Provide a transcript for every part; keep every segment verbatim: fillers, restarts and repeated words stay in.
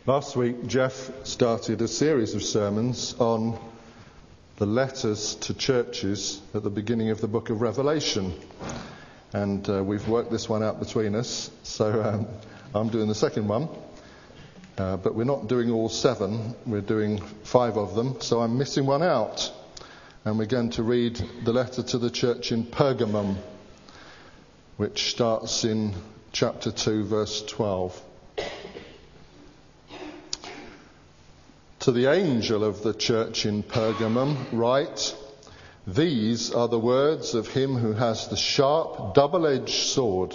Last week, Jeff started a series of sermons on the letters to churches at the beginning of the book of Revelation. And uh, we've worked this one out between us, so um, I'm doing the second one. Uh, but we're not doing all seven, we're doing five of them, so I'm missing one out. And we're going to read the letter to the church in Pergamum, which starts in chapter two, verse twelve. To the angel of the church in Pergamum write, "These are the words of him who has the sharp, double-edged sword.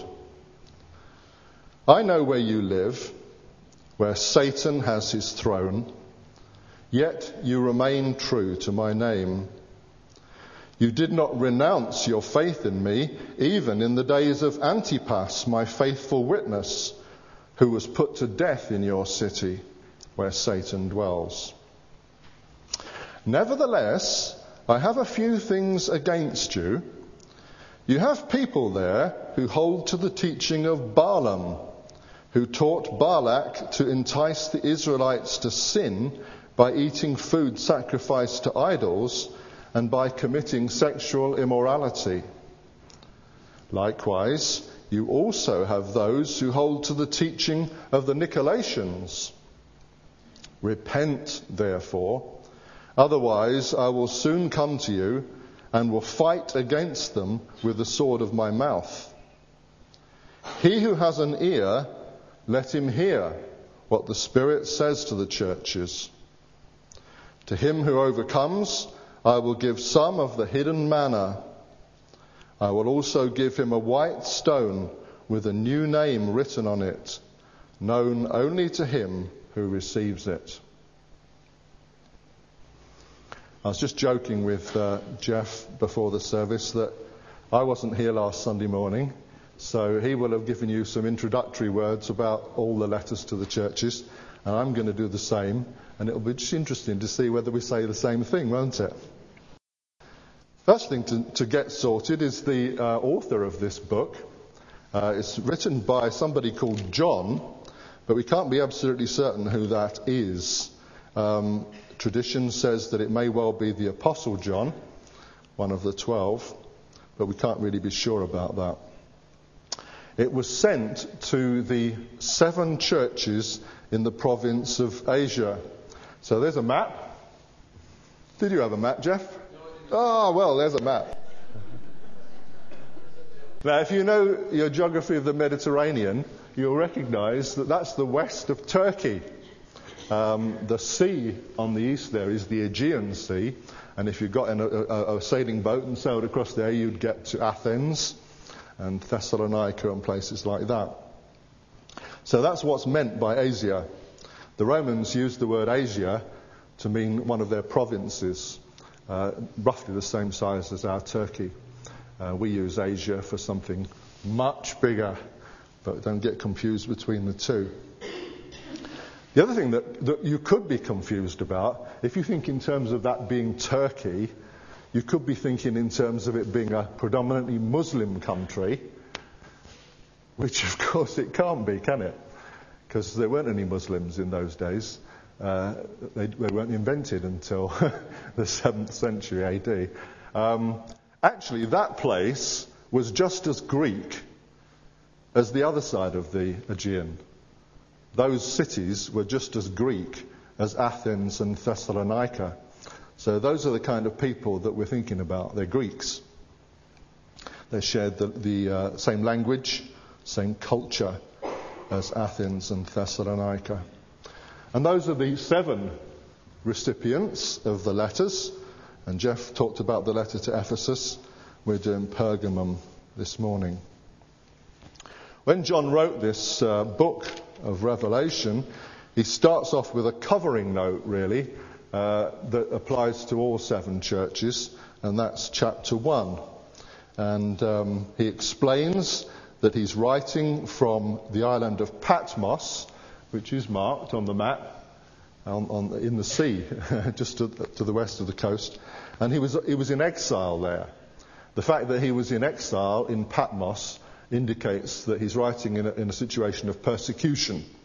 I know where you live, where Satan has his throne, yet you remain true to my name. You did not renounce your faith in me, even in the days of Antipas, my faithful witness, who was put to death in your city, where Satan dwells. Nevertheless, I have a few things against you. You have people there who hold to the teaching of Balaam, who taught Balak to entice the Israelites to sin by eating food sacrificed to idols and by committing sexual immorality. Likewise, you also have those who hold to the teaching of the Nicolaitans. Repent, therefore, otherwise I will soon come to you and will fight against them with the sword of my mouth. He who has an ear, let him hear what the Spirit says to the churches. To him who overcomes, I will give some of the hidden manna. I will also give him a white stone with a new name written on it, known only to him who receives it." I was just joking with uh, Jeff before the service that I wasn't here last Sunday morning, so he will have given you some introductory words about all the letters to the churches, and I'm going to do the same, and it'll be just interesting to see whether we say the same thing, won't it? First thing to, to get sorted is the uh, author of this book. Uh, it's written by somebody called John, but we can't be absolutely certain who that is. Um, tradition says that it may well be the Apostle John, one of the twelve, but we can't really be sure about that. It was sent to the seven churches in the province of Asia. So there's a map. Did you have a map, Jeff? Oh, well, there's a map. Now, if you know your geography of the Mediterranean, you'll recognise that that's the west of Turkey. Um, the sea on the east there is the Aegean Sea, and if you got in a, a, a sailing boat and sailed across there, you'd get to Athens and Thessalonica and places like that. So that's what's meant by Asia. The Romans used the word Asia to mean one of their provinces, uh, roughly the same size as our Turkey. Uh, we use Asia for something much bigger, but don't get confused between the two. The other thing that, that you could be confused about, if you think in terms of that being Turkey, you could be thinking in terms of it being a predominantly Muslim country, which of course it can't be, can it? Because there weren't any Muslims in those days. Uh, they, they weren't invented until the seventh century A D. Um, actually, that place was just as Greek as the other side of the Aegean. Those cities were just as Greek as Athens and Thessalonica. So those are the kind of people that we're thinking about. They're Greeks. They shared the, the uh, same language, same culture as Athens and Thessalonica. And those are the seven recipients of the letters. And Jeff talked about the letter to Ephesus. We're doing Pergamum this morning. When John wrote this uh, book of Revelation, he starts off with a covering note, really, uh, that applies to all seven churches, and that's chapter one. And um, he explains that he's writing from the island of Patmos, which is marked on the map on, on, in the sea, just to, to the west of the coast. And he was he was in exile there. The fact that he was in exile in Patmos indicates that he's writing in a, in a situation of persecution.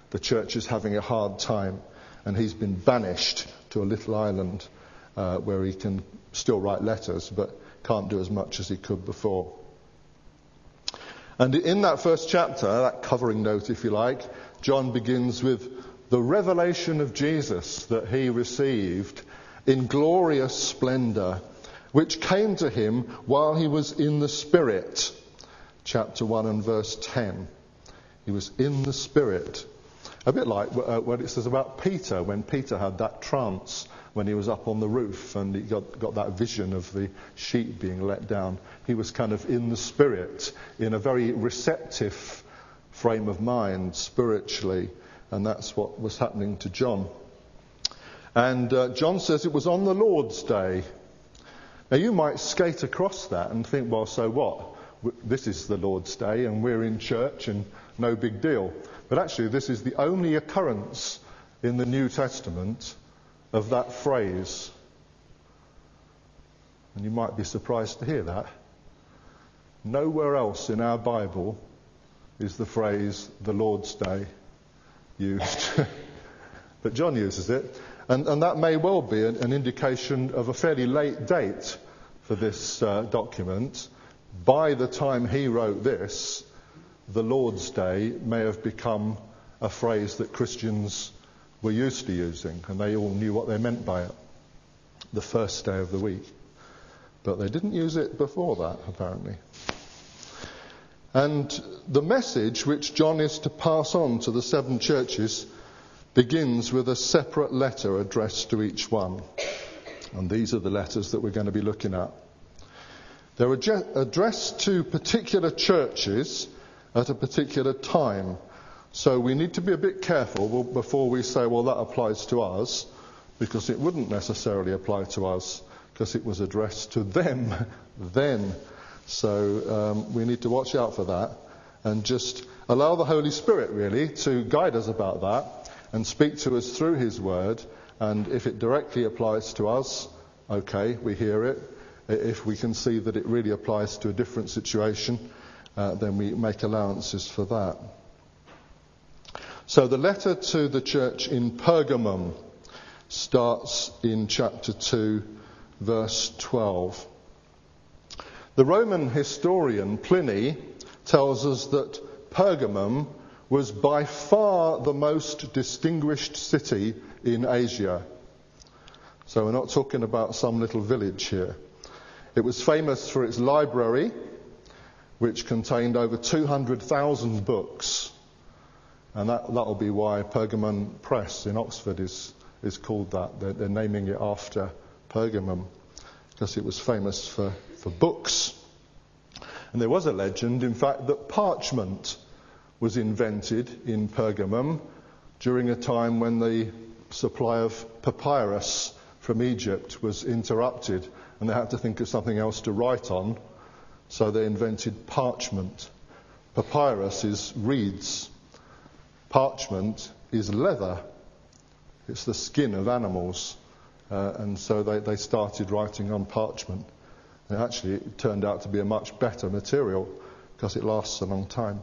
the church is having a hard time, and he's been banished to a little island uh, where he can still write letters, but can't do as much as he could before. And in that first chapter, that covering note, if you like, John begins with the revelation of Jesus that he received in glorious splendor, which came to him while he was in the Spirit. Chapter one and verse ten. He was in the Spirit. A bit like uh, what it says about Peter, when Peter had that trance when he was up on the roof and he got, got that vision of the sheep being let down. He was kind of in the Spirit, in a very receptive frame of mind spiritually, and that's what was happening to John. And uh, John says it was on the Lord's Day. Now you might skate across that and think, well, so what? This is the Lord's Day and we're in church and no big deal. But actually this is the only occurrence in the New Testament of that phrase. And you might be surprised to hear that. Nowhere else in our Bible is the phrase the Lord's Day used. But John uses it. And, and that may well be an, an indication of a fairly late date for this uh, document. By the time he wrote this, the Lord's Day may have become a phrase that Christians were used to using, and they all knew what they meant by it. The first day of the week. But they didn't use it before that, apparently. And the message which John is to pass on to the seven churches begins with a separate letter addressed to each one. And these are the letters that we're going to be looking at. They're addressed to particular churches at a particular time. So we need to be a bit careful before we say, well, that applies to us, because it wouldn't necessarily apply to us, because it was addressed to them then. So um, we need to watch out for that and just allow the Holy Spirit really to guide us about that and speak to us through his word. And if it directly applies to us, okay, we hear it. If we can see that it really applies to a different situation, uh, then we make allowances for that. So the letter to the church in Pergamum starts in chapter two, verse twelve. The Roman historian Pliny tells us that Pergamum was by far the most distinguished city in Asia. So we're not talking about some little village here. It was famous for its library, which contained over two hundred thousand books. And that, that'll be why Pergamon Press in Oxford is, is called that. They're, they're naming it after Pergamum, because it was famous for, for books. And there was a legend, in fact, that parchment was invented in Pergamum during a time when the supply of papyrus from Egypt was interrupted, and they had to think of something else to write on, so they invented parchment. Papyrus is reeds. Parchment is leather. It's the skin of animals. Uh, and so they, they started writing on parchment. And actually it turned out to be a much better material because it lasts a long time.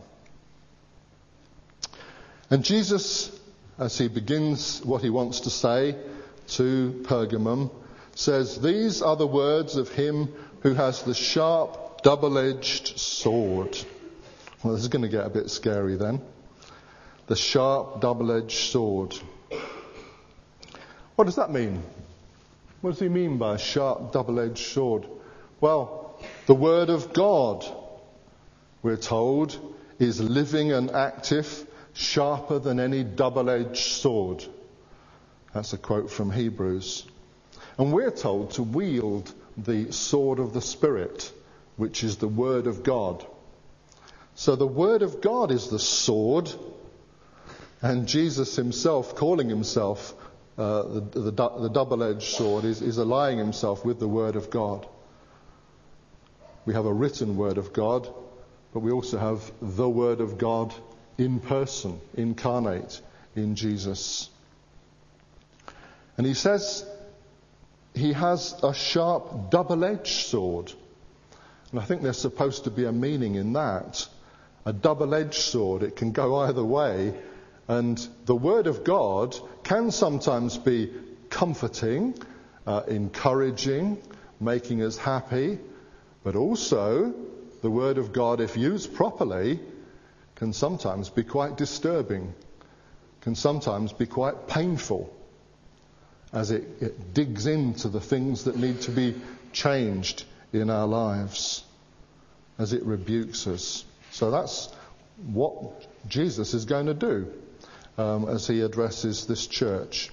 And Jesus, as he begins what he wants to say to Pergamum, says, "These are the words of him who has the sharp, double-edged sword." Well, this is going to get a bit scary then. The sharp, double-edged sword. What does that mean? What does he mean by a sharp, double-edged sword? Well, the Word of God, we're told, is living and active, sharper than any double-edged sword. That's a quote from Hebrews. And we're told to wield the sword of the Spirit, which is the Word of God. So the Word of God is the sword, and Jesus himself, calling himself uh, the, the, the double-edged sword, is, is allying himself with the Word of God. We have a written Word of God, but we also have the Word of God in person, incarnate in Jesus. And he says he has a sharp, double-edged sword. And I think there's supposed to be a meaning in that. A double-edged sword, it can go either way, And the Word of God can sometimes be comforting, uh, encouraging, making us happy, but also the Word of God, if used properly, can sometimes be quite disturbing, can sometimes be quite painful, as it, it digs into the things that need to be changed in our lives, as it rebukes us. So that's what Jesus is going to do um, as he addresses this church.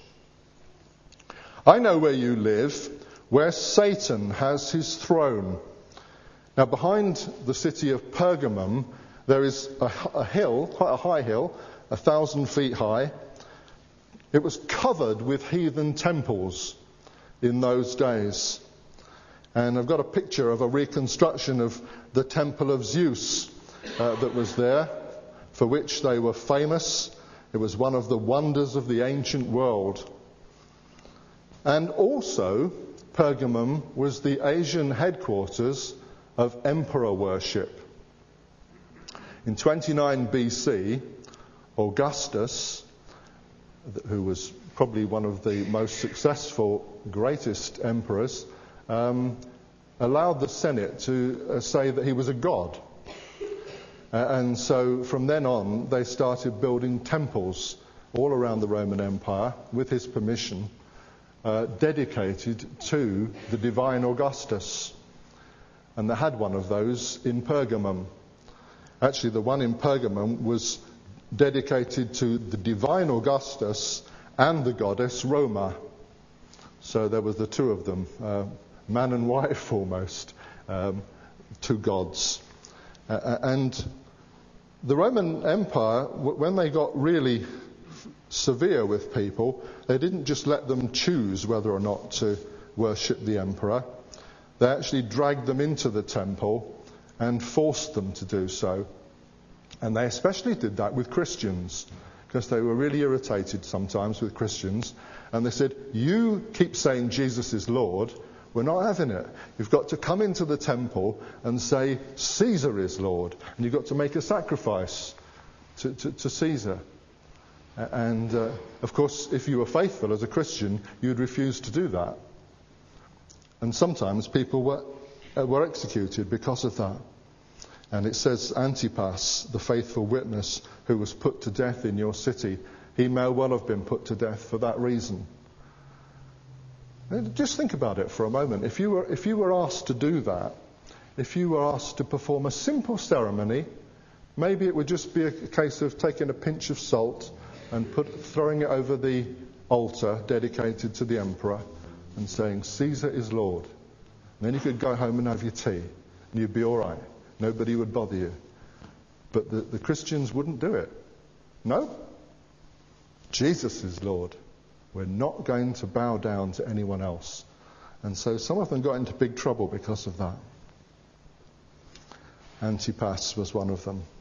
I know where you live, where Satan has his throne. Now, behind the city of Pergamum, there is a, a hill, quite a high hill, a thousand feet high. It was covered with heathen temples in those days. And I've got a picture of a reconstruction of the temple of Zeus uh, that was there, for which they were famous. It was one of the wonders of the ancient world. And also, Pergamum was the Asian headquarters of emperor worship. In twenty-nine B C, Augustus, who was probably one of the most successful, greatest emperors, um, allowed the Senate to uh, say that he was a god. Uh, and so from then on, they started building temples all around the Roman Empire, with his permission, uh, dedicated to the divine Augustus. And they had one of those in Pergamum. Actually, the one in Pergamum was dedicated to the divine Augustus and the goddess Roma. So there were the two of them, uh, man and wife almost, um, two gods. Uh, and the Roman Empire, when they got really severe with people, they didn't just let them choose whether or not to worship the emperor. They actually dragged them into the temple and forced them to do so. And they especially did that with Christians, because they were really irritated sometimes with Christians. And they said, you keep saying Jesus is Lord, we're not having it. You've got to come into the temple and say Caesar is Lord. And you've got to make a sacrifice to, to, to Caesar. And uh, of course, if you were faithful as a Christian, you'd refuse to do that. And sometimes people were, uh, were executed because of that. And it says Antipas, the faithful witness who was put to death in your city, he may well have been put to death for that reason. And just think about it for a moment. If you were, if you were asked to do that, if you were asked to perform a simple ceremony, maybe it would just be a case of taking a pinch of salt and put, throwing it over the altar dedicated to the emperor and saying, Caesar is Lord. And then you could go home and have your tea and you'd be all right. Nobody would bother you. But the, the Christians wouldn't do it. No. Jesus is Lord. We're not going to bow down to anyone else. And so some of them got into big trouble because of that. Antipas was one of them.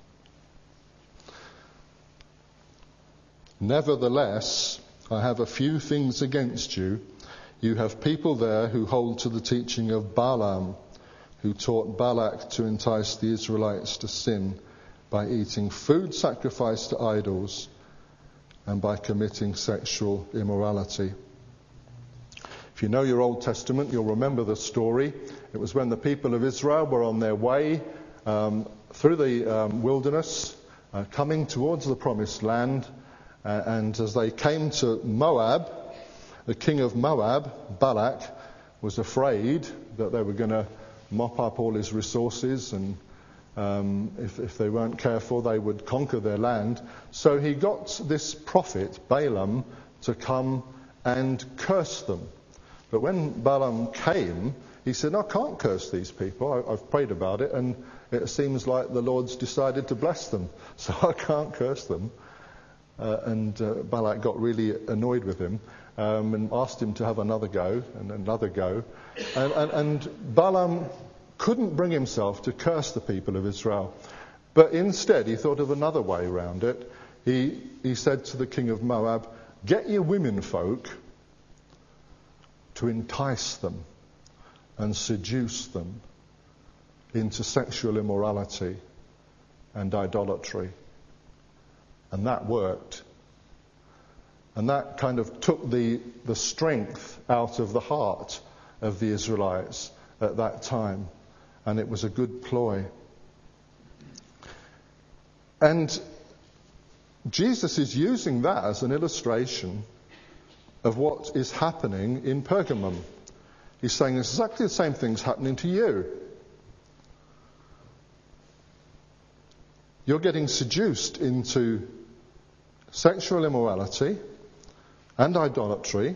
Nevertheless, I have a few things against you. You have people there who hold to the teaching of Balaam, who taught Balak to entice the Israelites to sin by eating food sacrificed to idols and by committing sexual immorality. If you know your Old Testament, you'll remember the story. It was when the people of Israel were on their way um, through the um, wilderness, uh, coming towards the promised land, uh, and as they came to Moab, the king of Moab, Balak, was afraid that they were going to mop up all his resources, and um, if, if they weren't careful, they would conquer their land. So he got this prophet, Balaam, to come and curse them. But when Balaam came, he said, I can't curse these people. I, I've prayed about it, and it seems like the Lord's decided to bless them, so I can't curse them. Uh, and uh, Balak got really annoyed with him um, and asked him to have another go and another go. And, and, and Balaam couldn't bring himself to curse the people of Israel. But instead, he thought of another way around it. He, he said to the king of Moab, get your women folk to entice them and seduce them into sexual immorality and idolatry. And that worked. And that kind of took the, the strength out of the heart of the Israelites at that time. And it was a good ploy. And Jesus is using that as an illustration of what is happening in Pergamum. He's saying exactly the same thing's happening to you. You're getting seduced into sexual immorality and idolatry.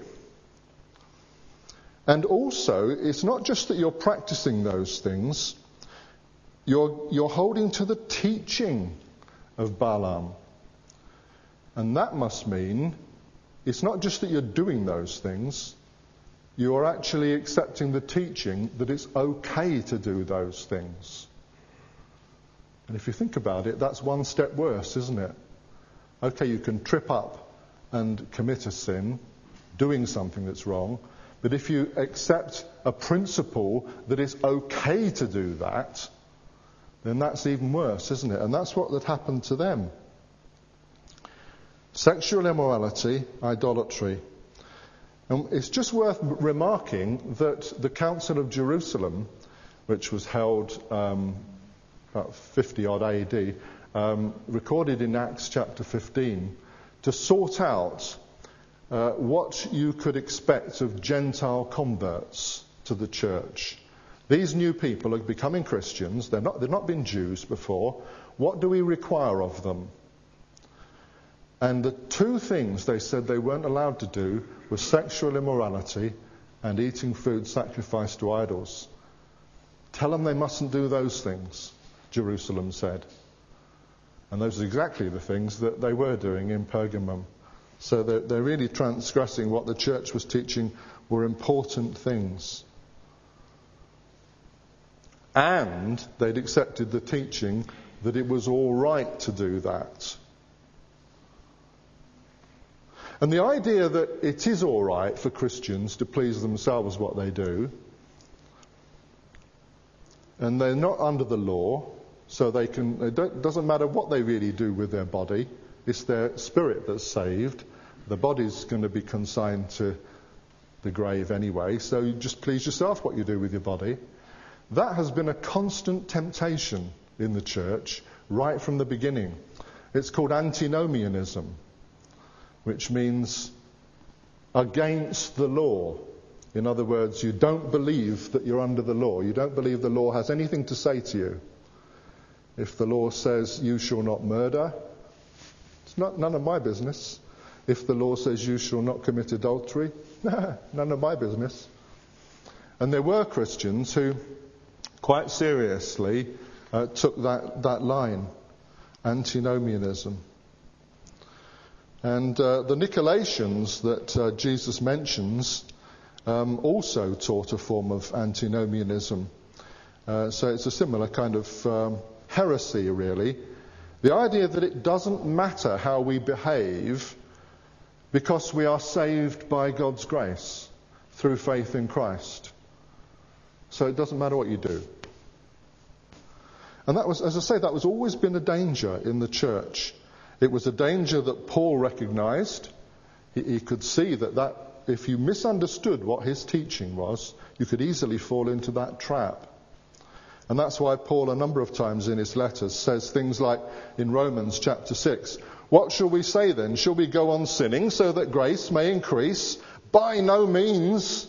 And also, it's not just that you're practicing those things, you're, you're holding to the teaching of Balaam. And that must mean it's not just that you're doing those things, you are actually accepting the teaching that it's okay to do those things. And if you think about it, that's one step worse, isn't it? Okay, you can trip up and commit a sin, doing something that's wrong, but if you accept a principle that it's okay to do that, then that's even worse, isn't it? And that's what had happened to them. Sexual immorality, idolatry. And it's just worth remarking that the Council of Jerusalem, which was held um, about fifty odd A D, um, recorded in Acts chapter fifteen, to sort out uh, what you could expect of Gentile converts to the church. These new people are becoming Christians. They're not, they've not been Jews before. What do we require of them? And the two things they said they weren't allowed to do were sexual immorality and eating food sacrificed to idols. Tell them they mustn't do those things, Jerusalem said. And those are exactly the things that they were doing in Pergamum. So they're, they're really transgressing what the church was teaching were important things. And they'd accepted the teaching that it was all right to do that. And the idea that it is all right for Christians to please themselves what they do, and they're not under the law, so they can, it doesn't matter what they really do with their body, it's their spirit that's saved. The body's going to be consigned to the grave anyway, so you just please yourself what you do with your body. That has been a constant temptation in the church right from the beginning. It's called antinomianism, which means against the law. In other words, you don't believe that you're under the law. You don't believe the law has anything to say to you. If the law says you shall not murder, it's not none of my business. If the law says you shall not commit adultery, none of my business. And there were Christians who quite seriously uh, took that, that line, antinomianism. And uh, the Nicolaitans that uh, Jesus mentions um, also taught a form of antinomianism. Uh, so it's a similar kind of um, heresy, really. The idea that it doesn't matter how we behave because we are saved by God's grace through faith in Christ. So it doesn't matter what you do. And that was, as I say, that was always been a danger in the church. It was a danger that Paul recognized. He, he could see that, that if you misunderstood what his teaching was, you could easily fall into that trap. And that's why Paul, a number of times in his letters, says things like in Romans chapter six, "What shall we say then? Shall we go on sinning so that grace may increase? By no means.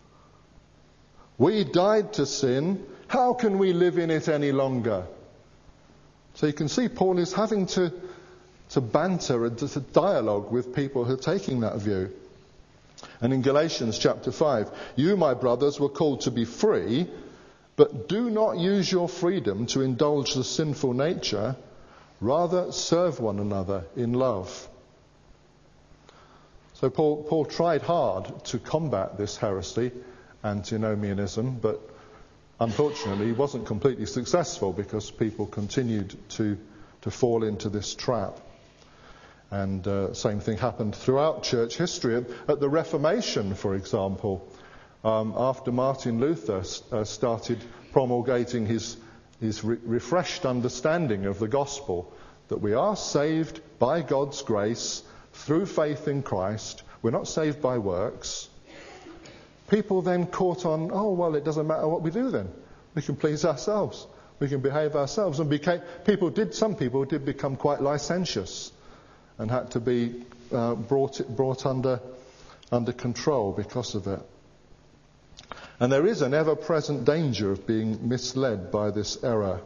We died to sin. How can we live in it any longer?" So you can see Paul is having to, to banter and to, to dialogue with people who are taking that view. And in Galatians chapter five, "You, my brothers, were called to be free, but do not use your freedom to indulge the sinful nature. Rather, serve one another in love." So Paul, Paul tried hard to combat this heresy, antinomianism, but unfortunately he wasn't completely successful because people continued to, to fall into this trap. And uh, same thing happened throughout church history. At, at the Reformation, for example, um, after Martin Luther uh, started promulgating his, his re- refreshed understanding of the gospel, that we are saved by God's grace through faith in Christ. We're not saved by works. People then caught on, oh, well, it doesn't matter what we do then. We can please ourselves. We can behave ourselves. And became, people did, some people did become quite licentious and had to be uh, brought, brought under, under control because of it. And there is an ever-present danger of being misled by this error.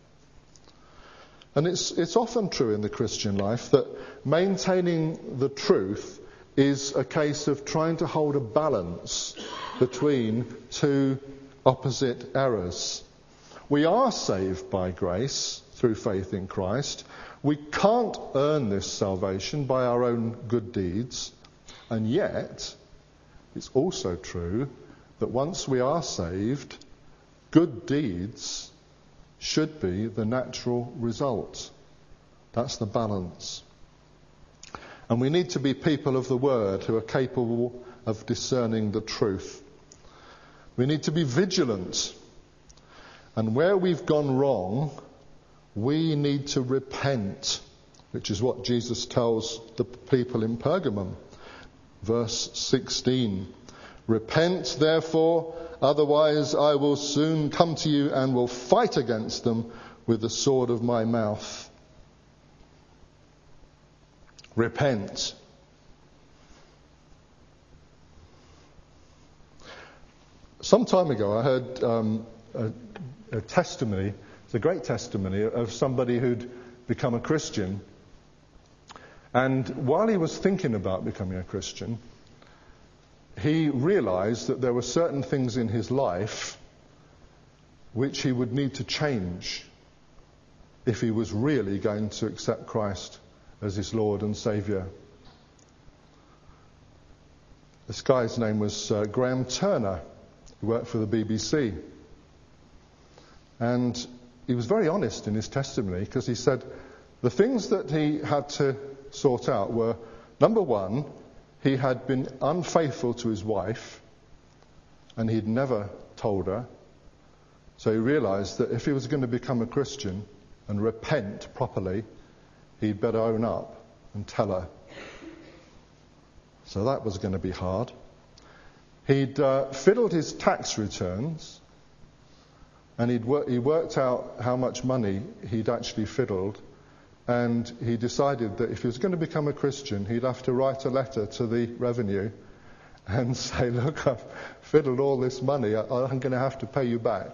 And it's, it's often true in the Christian life that maintaining the truth is a case of trying to hold a balance between two opposite errors. We are saved by grace through faith in Christ. We can't earn this salvation by our own good deeds. And yet, it's also true that once we are saved, good deeds should be the natural result. That's the balance. And we need to be people of the Word who are capable of discerning the truth. We need to be vigilant. And where we've gone wrong, we need to repent, which is what Jesus tells the people in Pergamum. Verse sixteen. Repent, therefore, otherwise I will soon come to you and will fight against them with the sword of my mouth. Repent. Some time ago I heard um, a, a testimony, it's a great testimony, of somebody who'd become a Christian. And while he was thinking about becoming a Christian, he realized that there were certain things in his life which he would need to change if he was really going to accept Christ as his Lord and Saviour. This guy's name was uh, Graham Turner. He worked for the B B C. And he was very honest in his testimony because he said the things that he had to sort out were, number one, he had been unfaithful to his wife and he'd never told her. So he realised that if he was going to become a Christian and repent properly, he'd better own up and tell her. So that was going to be hard. He'd uh, fiddled his tax returns and he'd wor- he worked out how much money he'd actually fiddled. And he decided that if he was going to become a Christian, he'd have to write a letter to the revenue and say, look, I've fiddled all this money, I, I'm going to have to pay you back.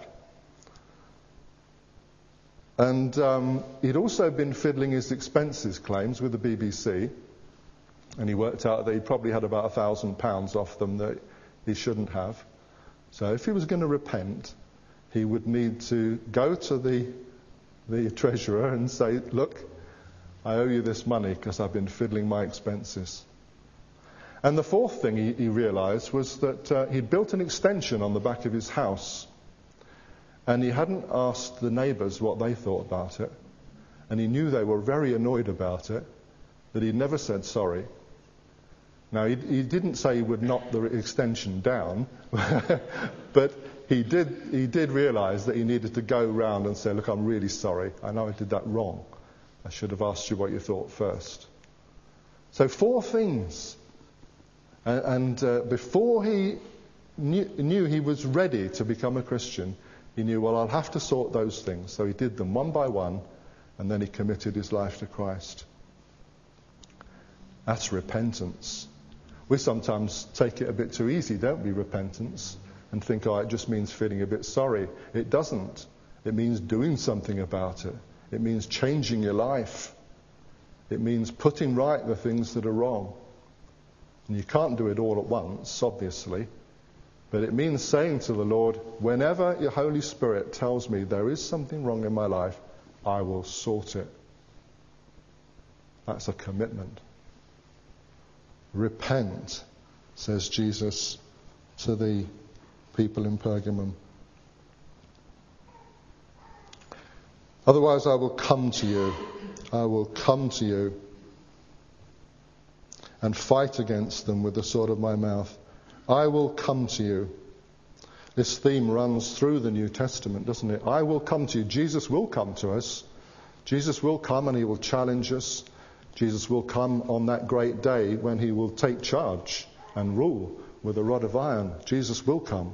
And um, he'd also been fiddling his expenses claims with the B B C, and he worked out that he probably had about a thousand pounds off them that he shouldn't have. So if he was going to repent, he would need to go to the, the treasurer and say, look, I owe you this money because I've been fiddling my expenses. And the fourth thing he, he realised was that uh, he'd built an extension on the back of his house. And he hadn't asked the neighbours what they thought about it. And he knew they were very annoyed about it, that he'd never said sorry. Now, he, he didn't say he would knock the extension down, but he did, he did realise that he needed to go round and say, look, I'm really sorry. I know I did that wrong. I should have asked you what you thought first. So four things. And, and uh, before he knew, knew he was ready to become a Christian, he knew, well, I'll have to sort those things. So he did them one by one, and then he committed his life to Christ. That's repentance. We sometimes take it a bit too easy, don't we, repentance, and think, oh, it just means feeling a bit sorry. It doesn't. It means doing something about it. It means changing your life. It means putting right the things that are wrong. And you can't do it all at once, obviously. But it means saying to the Lord, whenever your Holy Spirit tells me there is something wrong in my life, I will sort it. That's a commitment. Repent, says Jesus to the people in Pergamum. Otherwise I will come to you. I will come to you and fight against them with the sword of my mouth. I will come to you. This theme runs through the New Testament, doesn't it? I will come to you. Jesus will come to us. Jesus will come and he will challenge us. Jesus will come on that great day when he will take charge and rule with a rod of iron. Jesus will come.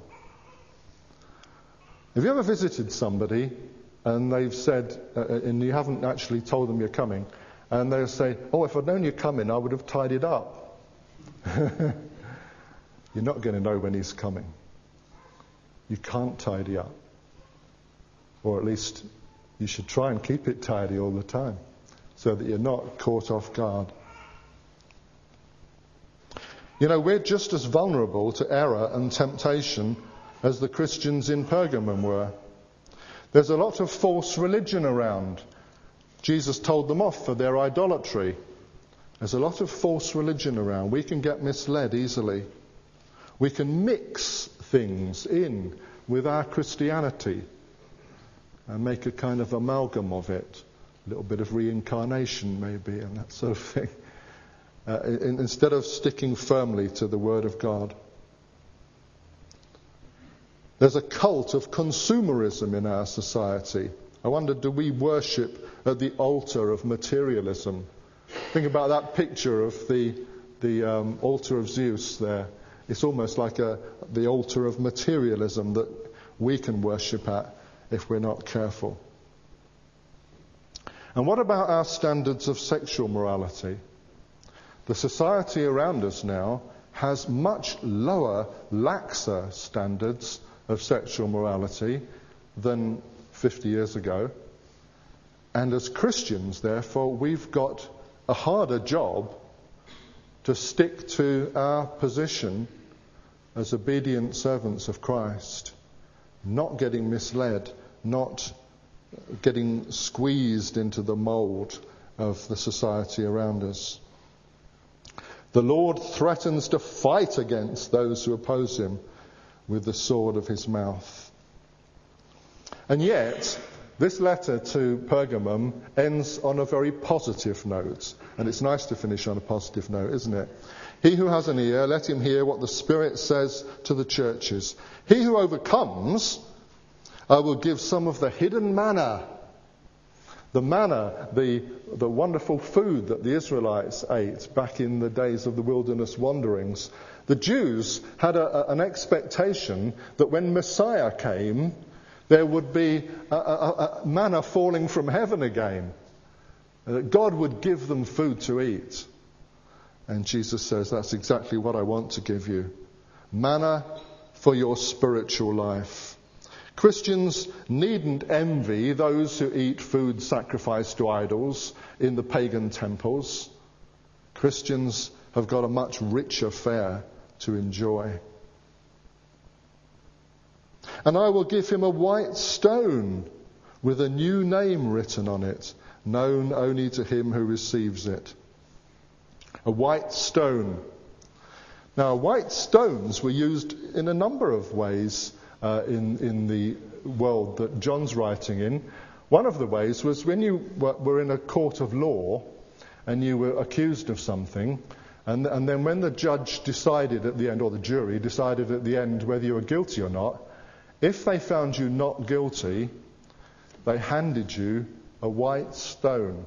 Have you ever visited somebody and they've said, uh, and you haven't actually told them you're coming, and they'll say, oh, if I'd known you're coming, I would have tidied up. You're not going to know when he's coming. You can't tidy up. Or at least you should try and keep it tidy all the time so that you're not caught off guard. You know, we're just as vulnerable to error and temptation as the Christians in Pergamum were. There's a lot of false religion around. Jesus told them off for their idolatry. There's a lot of false religion around. We can get misled easily. We can mix things in with our Christianity and make a kind of amalgam of it. A little bit of reincarnation maybe and that sort of thing. Uh, in, instead of sticking firmly to the Word of God. There's a cult of consumerism in our society. I wonder, do we worship at the altar of materialism? Think about that picture of the the um, altar of Zeus there. It's almost like a the altar of materialism that we can worship at if we're not careful. And what about our standards of sexual morality? The society around us now has much lower, laxer standards of sexual morality than fifty years ago. And as Christians, therefore, we've got a harder job to stick to our position as obedient servants of Christ, not getting misled, not getting squeezed into the mould of the society around us. The Lord threatens to fight against those who oppose him with the sword of his mouth. And yet, this letter to Pergamum ends on a very positive note. And it's nice to finish on a positive note, isn't it? He who has an ear, let him hear what the Spirit says to the churches. He who overcomes, I will give some of the hidden manna. The manna, the, the wonderful food that the Israelites ate back in the days of the wilderness wanderings. The Jews had a, a, an expectation that when Messiah came, there would be a, a, a manna falling from heaven again. That God would give them food to eat. And Jesus says, that's exactly what I want to give you. Manna for your spiritual life. Christians needn't envy those who eat food sacrificed to idols in the pagan temples. Christians have got a much richer fare to enjoy. And I will give him a white stone with a new name written on it, known only to him who receives it. A white stone. Now, white stones were used in a number of ways uh, in, in the world that John's writing in. One of the ways was when you were in a court of law and you were accused of something, and, and then when the judge decided at the end, or the jury decided at the end whether you were guilty or not, if they found you not guilty, they handed you a white stone.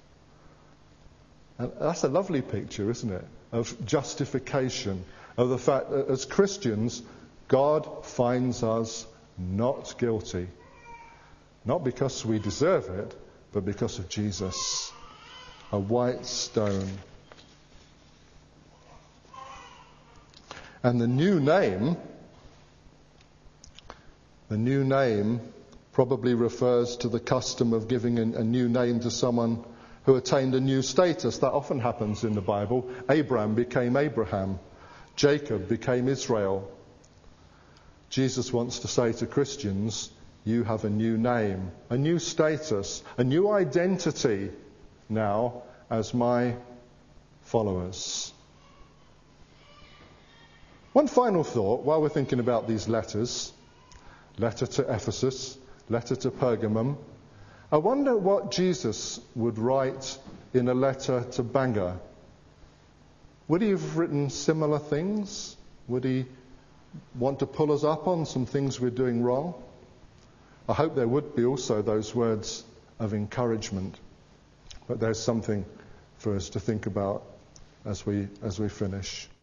And that's a lovely picture, isn't it, of justification, of the fact that as Christians, God finds us not guilty. Not because we deserve it, but because of Jesus. A white stone. And the new name, the new name probably refers to the custom of giving a, a new name to someone who attained a new status. That often happens in the Bible. Abraham became Abraham. Jacob became Israel. Jesus wants to say to Christians, you have a new name, a new status, a new identity now as my followers. One final thought while we're thinking about these letters. Letter to Ephesus, letter to Pergamum. I wonder what Jesus would write in a letter to Bangor. Would he have written similar things? Would he want to pull us up on some things we're doing wrong? I hope there would be also those words of encouragement. But there's something for us to think about as we as we finish.